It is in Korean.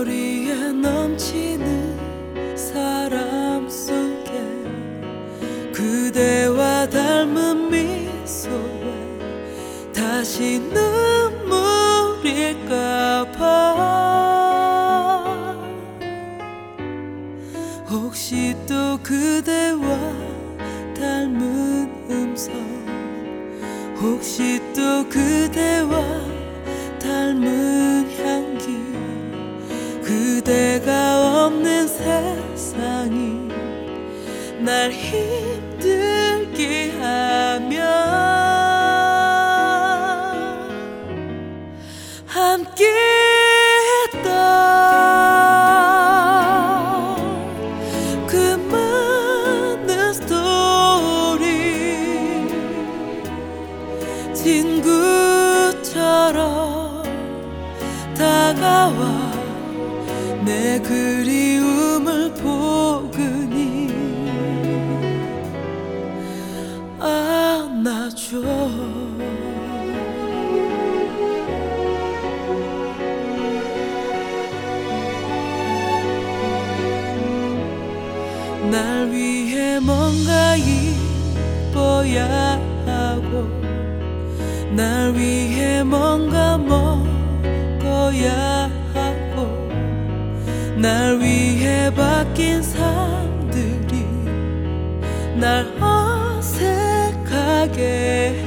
소리에 넘치는 사람 속에 그대와 닮은 미소에 다시 눈물일까봐 혹시 또 그대와 닮은 음성 혹시 또 그대와 닮은 향기 그대가 없는 세상이 날 힘들게 하면 함께 했던 그 많은 스토리 친구처럼 다가와 내 그리움을 포근히 안아줘. 날 위해 뭔가 입어야 하고 날 위해 뭔가 먹어야 하고 날 위해 바뀐 삶들이 날 어색하게 해